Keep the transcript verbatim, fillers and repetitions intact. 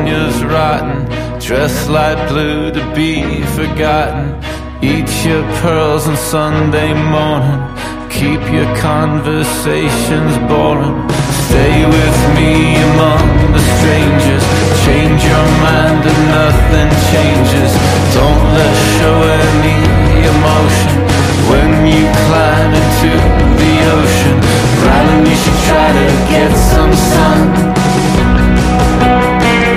petunias rotten, dressed light blue to be forgotten. Eat your pearls on Sunday morning, keep your conversations boring. Stay with me among the strangers, change your mind and nothing changes. Don't let show any emotion when you climb into the ocean. Rylan, you should try to get some sun.